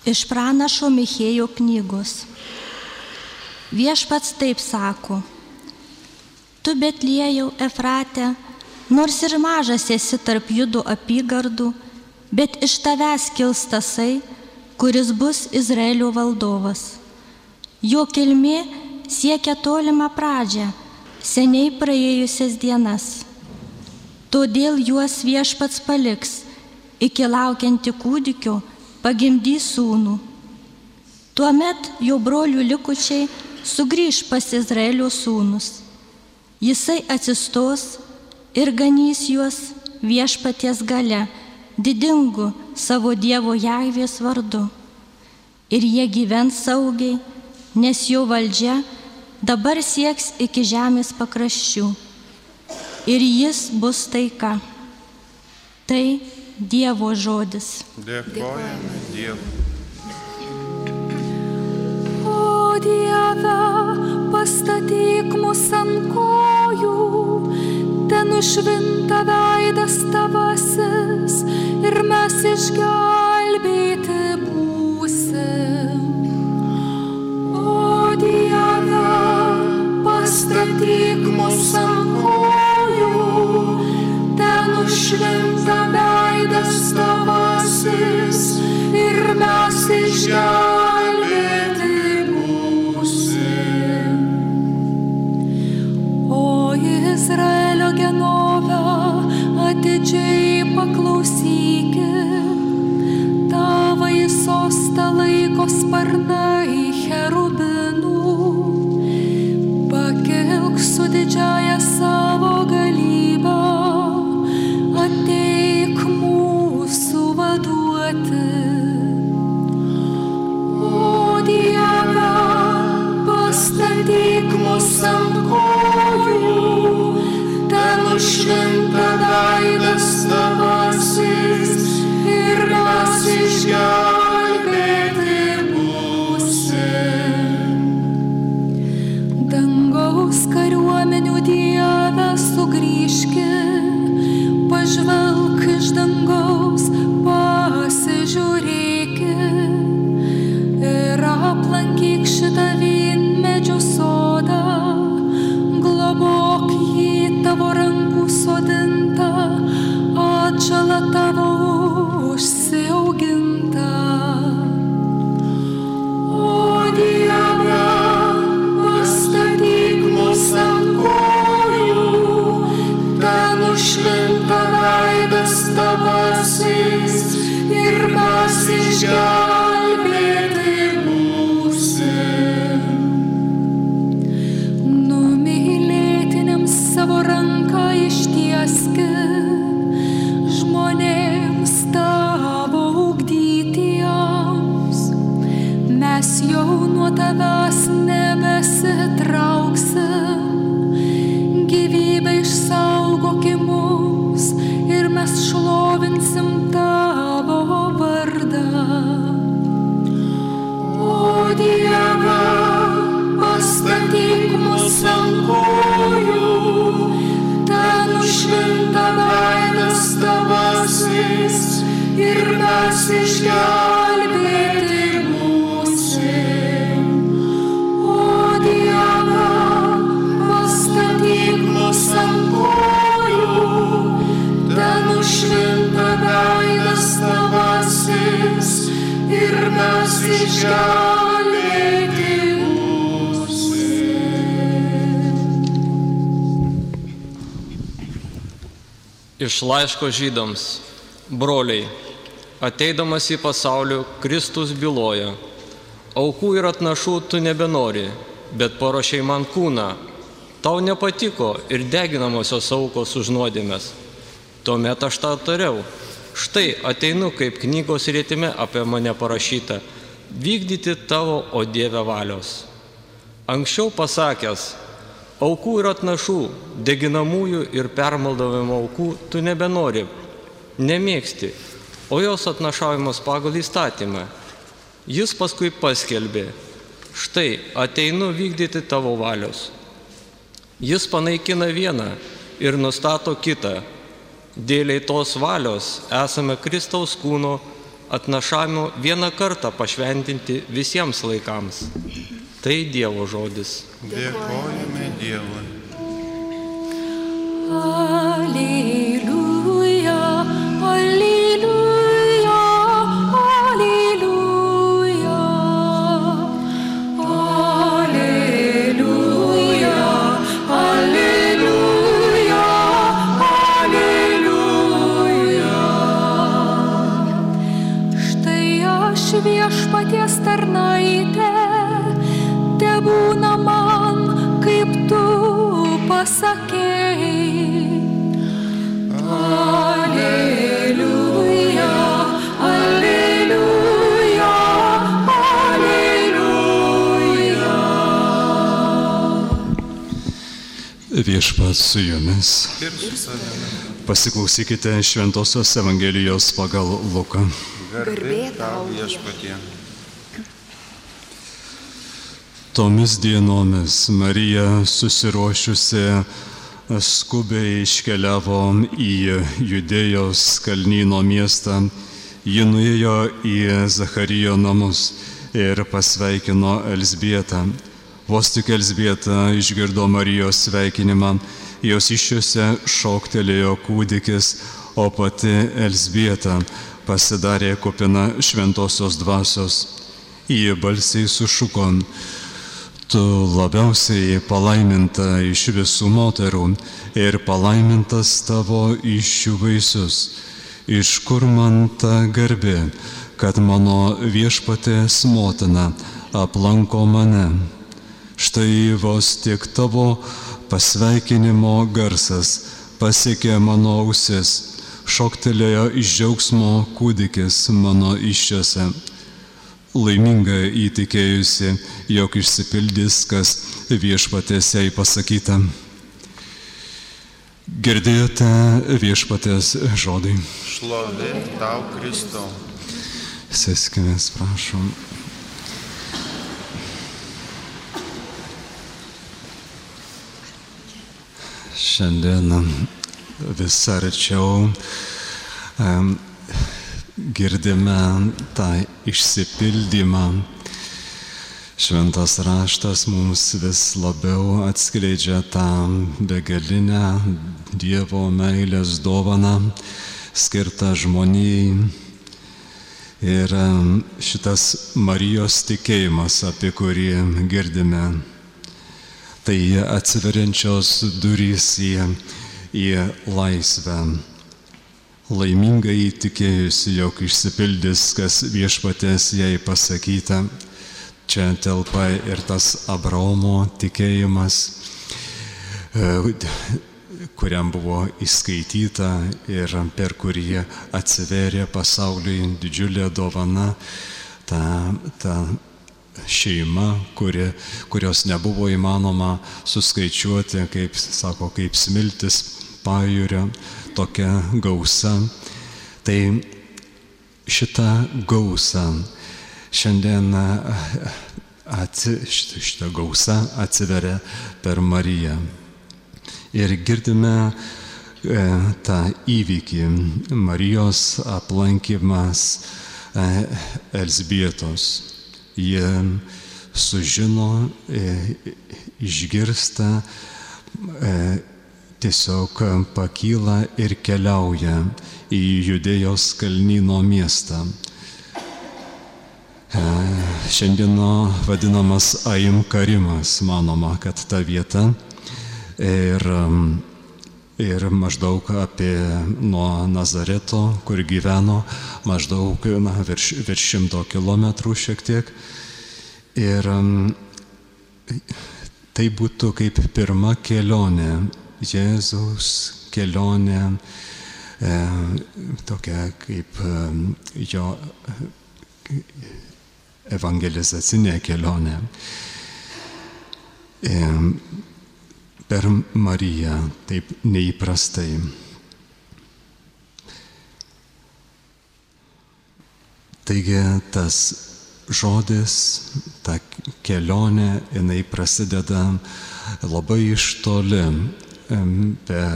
Iš pranašo Michėjo knygos. Viešpats taip sako: Tu Betliejau Efrate, nors ir mažas esi tarp Judo apygardų, bet iš tavęs kils tasai, kuris bus Izraelio valdovas. Jo kilmė siekia tolimą pradžią, seniai praėjusias dienas. Todėl juos Viešpats paliks, iki laukianti kūdikio pagimdys sūnų. Tuomet jo brolių likučiai sugrįž pas Izraelio sūnus. Jisai atsistos ir ganys juos Viešpaties gale, didingu savo Dievo Jahvės vardu. Ir jie gyvens saugiai, nes jo valdžia dabar sieks iki žemės pakraščių. Ir jis bus taika. Tai Dievo žodis. Dėkojame Dievui. O Dieve, pastatyk mus ant kojų, ten nušvinta veidas tavasis ir mes išgelbėti būsim. O Dieve, pastatyk mus ant kojų, ten nušvinta veidas tavasis ir mes išgelbėti būsim. O Izraelio genove, atidžiai paklausykit, tavai sostą laiko sparnai cherubinų, pakilk su didžiaja savo galybę, ateik mūsų vaduoti. O Dieve, pastatyk mus ant kojų, ten nušvinta veidas tavasis ir mes išgelbėti būsim. Dangaus kariuomenių Dieve, sugrįžkit, pažvelk iš dangaus, pasižiūrėkit ir aplankyk šitą vynmedžių sodą, globok jį tavo rankų sodintą, atžalą tavo užsiaugintą. O Dieve, pastatyk mus ant kojų, ten nušvinta veidas tavasis ir mes išgelbėti būsim. Numylėtiniams savo ranką ištieskit, žmonėms tavo ugdytiems. Mes jau nuo tavęs nebesitrauksim, gyvybę išsaugokim mus ir mes šlovinsim tavo vardą. O Dieve, pastatyk mus ant kojų, ten nušvinta veidas tavasis ir mes išgelbėti būsim. O Dieve, pastatyk mus ant kojų, ten nušvinta veidas tavasis ir mes išgelbėti būsim. Iš laiško Žydams. Broliai, ateidamas į pasaulį, Kristus byloja: aukų ir atnašų tu nebenori, bet paruošei man kūną. Tau nepatiko ir deginamosios aukos už nuodėmes. Tuomet aš tau tariau: štai ateinu, kaip knygos rėtime apie mane parašyta, vykdyti tavo, o Dieve, valios. Anksčiau pasakęs: aukų ir atnašų, deginamųjų ir permaldavimo aukų tu nebenori, nemėgsti, o jos atnašavimas pagal įstatymą. Jis paskui paskelbė: štai ateinu vykdyti tavo valios. Jis panaikina vieną ir nustato kitą. Dėliai tos valios esame Kristaus kūno atnašavimu vieną kartą pašventinti visiems laikams. Tai Dievo žodis. Dėkojame Dievui. Alleluja, alleluja, alleluja. Alleluja, alleluja, alleluja. Štai aš Viešpaties tarnaitė, tebūna man, kaip tu pasakei. Alleluja, alleluja, alleluja. Viešpats su jumis. Ir su savimi. Pasiklausykite Šventosios Evangelijos pagal Luką. Garbė tau Viešpatie. Tomis dienomis Marija susiruošusi skubiai iškeliavo į Judėjos kalnyno miestą. Ji nuėjo į Zacharijo namus ir pasveikino Elzbietą. Vos tik Elzbieta išgirdo Marijos sveikinimą, jos įsčiose šoktelėjo kūdikis, o pati Elzbieta pasidarė kupina šventosios dvasios. Ji balsiai sušuko: Tu labiausiai palaiminta iš visų moterų ir palaimintas tavo įsčių vaisius. Iš kur man ta garbė, kad mano Viešpaties motina aplanko mane? Štai vos tik tavo pasveikinimo garsas pasiekė mano ausis, šoktelėjo iš džiaugsmo kūdikis mano įsčiose. Laiminga įtikėjusi, jog išsipildys, kas Viešpaties jai pasakyta. Girdėjote Viešpaties žodį. Šlovė tau, Kristau. Sėskimės, prašom. Šiandien vis arčiau girdime tą išsipildymą. Šventas raštas mums vis labiau atskleidžia tą begalinę Dievo meilės dovaną skirtą žmonijai. Ir šitas Marijos tikėjimas, apie kurį girdime, tai atsiveriančios durys į laisvę. Laimingai įtikėjusi, jog išsipildys, kas Viešpaties jai pasakyta. Čia telpa ir tas Abraomo tikėjimas, kuriam buvo įskaityta ir per kurį atsiverė pasauliui didžiulė dovana, ta šeima, kurios nebuvo įmanoma suskaičiuoti, kaip sako, kaip smiltis pajūrio, tokia gausa. Tai šitą gausą šiandien šitą gausą atsiveria per Mariją. Ir girdime tą įvykį, Marijos aplankymas Elzbietos. Jie sužino, išgirsta, tiesiog pakyla ir keliauja į Judėjos kalnyno miestą. Šiandieno vadinamas Aim Karimas, manoma, kad ta vieta. Ir maždaug nuo Nazareto, kur gyveno, maždaug virš 100 kilometrų šiek tiek. Ir tai būtų kaip pirma kelionė, Jėzaus kelionė, tokia kaip jo evangelizacinė kelionė. Per Mariją, taip neįprastai. Taigi tas žodis, ta kelionė, jinai prasideda labai iš toli.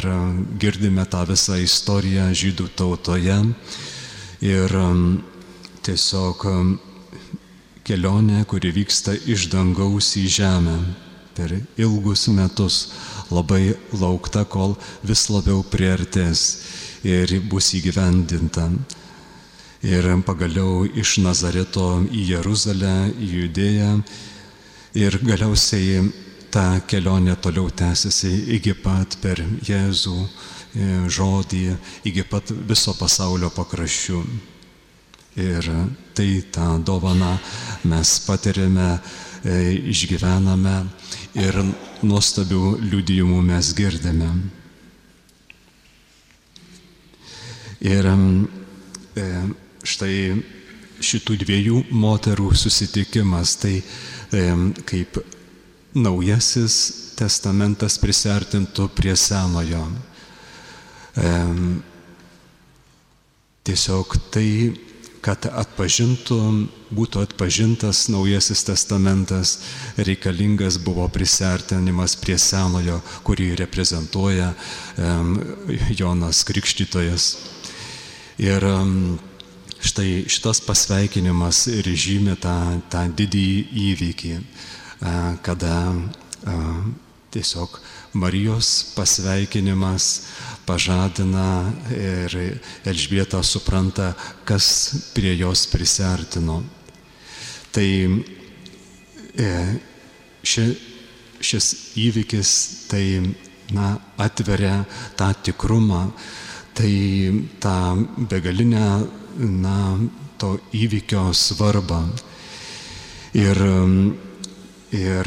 Girdime tą visą istoriją žydų tautoje ir tiesiog kelionė, kuri vyksta iš dangaus į žemę per ilgus metus, labai laukta, kol vis labiau priartės ir bus įgyvendinta. Ir pagaliau iš Nazareto į Jeruzalę, į Judėją, ir galiausiai ta kelionė toliau tęsiasi iki pat per Jėzų žodį, iki pat viso pasaulio pakraščių. Ir tai tą dovaną mes patiriame, išgyvename ir nuostabių liudijimų mes girdime. Ir štai šitų dviejų moterų susitikimas, tai kaip Naujasis testamentas prisiartintų prie Senojo. Tiesiog tai, kad būtų atpažintas Naujasis testamentas, reikalingas buvo prisiartinimas prie Senojo, kurį reprezentuoja Jonas Krikštytojas. Ir štai šitas pasveikinimas ir žymi tą didįjį įvykį, kada tiesiog Marijos pasveikinimas pažadina ir Elžbieta supranta, kas prie jos prisiartino. Tai šis įvykis tai atveria tą tikrumą, tai tą begalinę to įvykio svarbą. Ir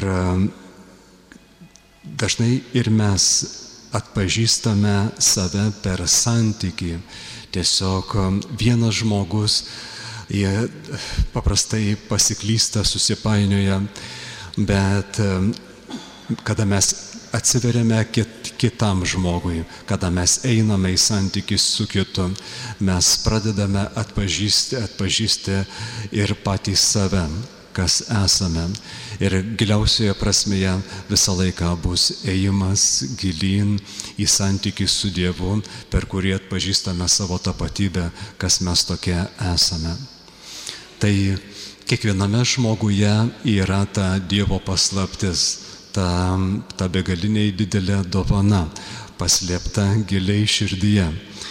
dažnai ir mes atpažįstame save per santykį. Tiesiog vienas žmogus, jie paprastai pasiklysta, susipainioja, bet kada mes atsiveriame kitam žmogui, kada mes einame į santykį su kitu, mes pradedame atpažįsti ir patys save, kas esame. Ir giliausioje prasmėje visą laiką bus ėjimas gilyn į santykį su Dievu, per kurį atpažįstame savo tapatybę, kas mes tokie esame. Tai kiekviename žmoguje yra ta Dievo paslaptis, ta begaliniai didelė dovana, paslėpta giliai širdyje.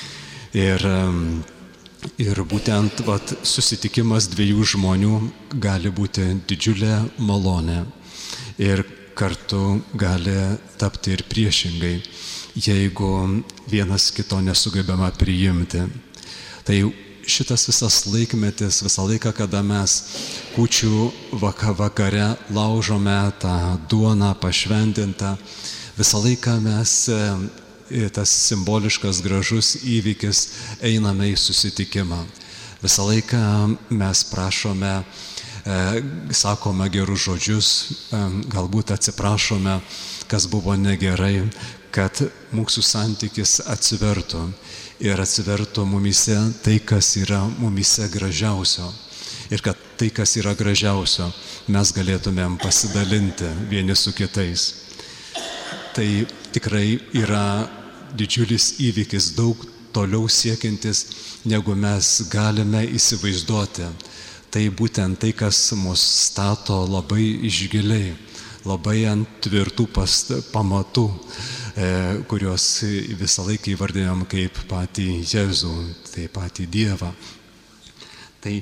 Ir būtent susitikimas dviejų žmonių gali būti didžiulė malonė ir kartu gali tapti ir priešingai, jeigu vienas kito nesugebama priimti. Tai šitas visas laikmetis, visą laiką, kada mes kūčių vakare laužome tą duoną pašventintą, visą laiką mes tas simboliškas gražus įvykis einame į susitikimą. Visą laiką mes prašome, sakome gerus žodžius, galbūt atsiprašome, kas buvo negerai, kad mūsų santykis atsivertų ir atsivertų mumise tai, kas yra mumise gražiausio. Ir kad tai, kas yra gražiausio, mes galėtumėm pasidalinti vieni su kitais. Tai tikrai yra didžiulis įvykis, daug toliau siekiantis, negu mes galime įsivaizduoti. Tai būtent tai, kas mus stato labai išgiliai, labai ant tvirtų pamatų, kuriuos visą laiką įvardėjom kaip patį Jėzų, tai patį Dievą. Tai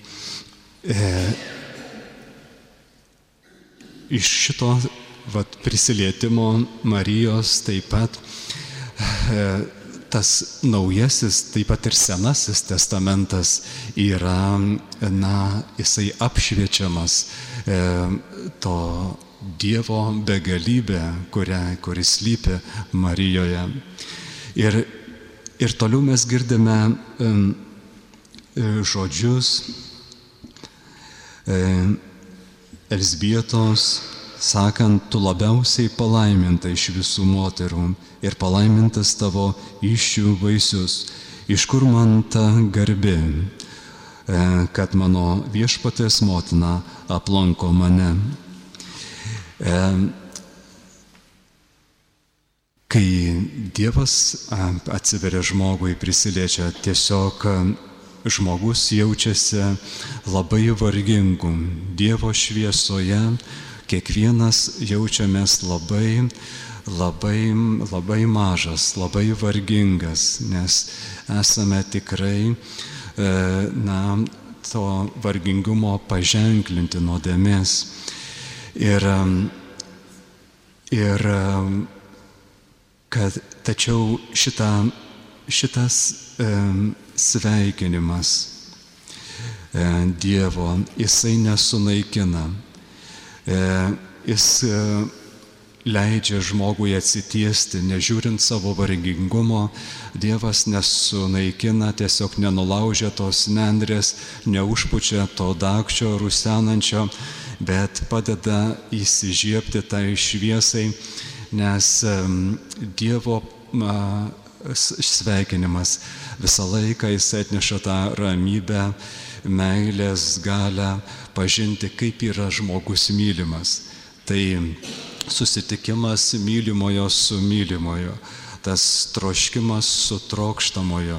iš šito prisilietimo Marijos taip pat tas naujasis, taip pat ir senasis testamentas yra, jisai apšviečiamas to Dievo begalybė, kuris slypi Marijoje. Ir toliau mes girdime žodžius Elzbietos, sakant, tu labiausiai palaiminta iš visų moterų ir palaimintas tavo įsčių vaisius, iš kur man ta garbė, kad mano viešpaties motina aplanko mane. Kai Dievas atsiveria žmogui, prisiliečia, tiesiog žmogus jaučiasi labai vargingu. Dievo šviesoje kiekvienas jaučiamės labai mažas, labai vargingas, nes esame tikrai to vargingumo paženklinti nuodėmės. Tačiau šitas sveikinimas Dievo, jisai nesunaikina. Jis leidžia žmogui atsitiesti, nežiūrint savo vargingumo. Dievas nesunaikina, tiesiog nenulaužia tos nendrės, neužpučia to dagčio rusenančio, bet padeda įsižiebti tai šviesai, nes Dievo sveikinimas visą laiką jis atneša tą ramybę, meilės galią pažinti, kaip yra žmogus mylimas. Tai susitikimas mylimojo su mylimojo, tas troškimas su trokštamojo,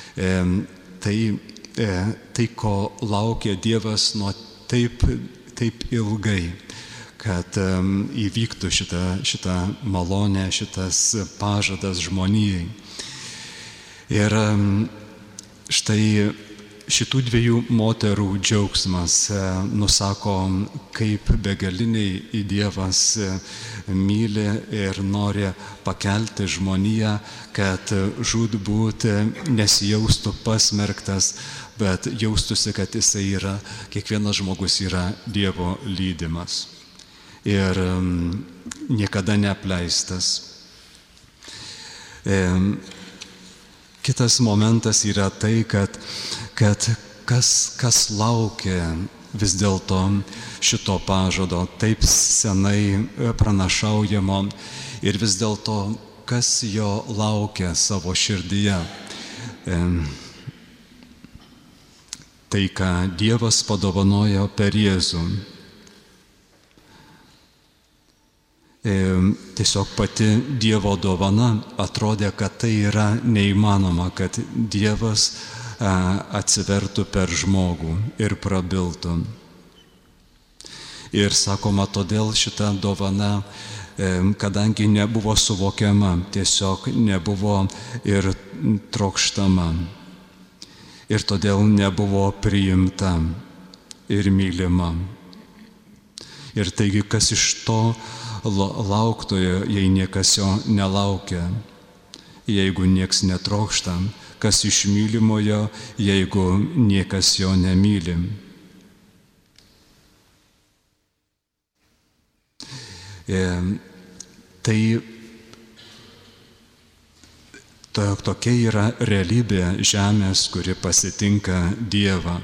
tai ko laukia Dievas nuo taip ilgai, kad įvyktų šita malonė, šitas pažadas žmonijai. Ir štai šitų dviejų moterų džiaugsmas nusako, kaip begaliniai Dievas myli ir nori pakelti žmoniją, kad žūtbūt nesijaustų pasmerktas, bet jaustųsi, kad jisai yra, kiekvienas žmogus yra Dievo lydimas ir niekada neapleistas. Kitas momentas yra tai, kad kas laukia vis dėlto šito pažado, taip senai pranašaujamo, ir vis dėlto kas jo laukia savo širdyje. Tai, ką Dievas padovanojo per Jėzų. Tiesiog pati Dievo dovana atrodė, kad tai yra neįmanoma, kad Dievas atsivertų per žmogų ir prabiltų. Ir sakoma, todėl šita dovana, kadangi nebuvo suvokiama, tiesiog nebuvo ir trokštama. Ir todėl nebuvo priimta ir mylima. Ir taigi, kas iš to lauktojo, jei niekas jo nelaukia, jeigu nieks netrokšta, kas iš mylimojo, jeigu niekas jo nemyli. Tai tokia yra realybė žemės, kuri pasitinka Dievą.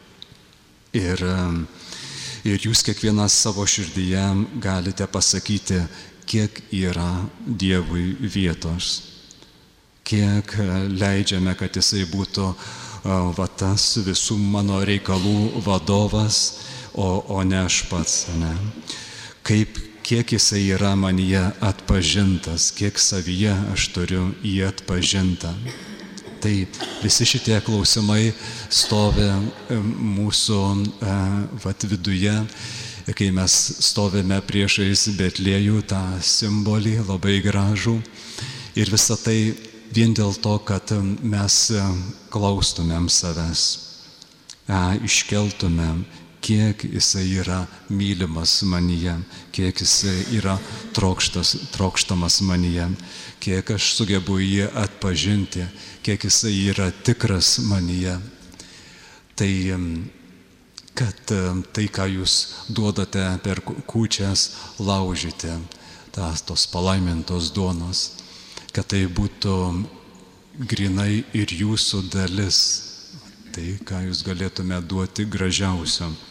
Ir jūs kiekvienas savo širdyje galite pasakyti, kiek yra Dievui vietos, kiek leidžiame, kad jisai būtų tas visų mano reikalų vadovas, o ne aš pats. Ne? Kiek jisai yra manyje atpažintas, kiek savyje aš turiu jį atpažintą. Tai visi šitie klausimai stovi mūsų viduje, kai mes stovime priešais Betliejų, tą simbolį labai gražų. Ir visa tai vien dėl to, kad mes klaustumėm savęs, iškeltumėm, kiek jisai yra mylimas manyje, kiek jisai yra trokštamas manyje, kiek aš sugebu jį atpažinti, kiek jisai yra tikras manyje. Tai, kad tai, ką jūs duodate per kūčias, laužyti tos palaimintos duonos, kad tai būtų grinai ir jūsų dalis, tai, ką jūs galėtume duoti gražiausio.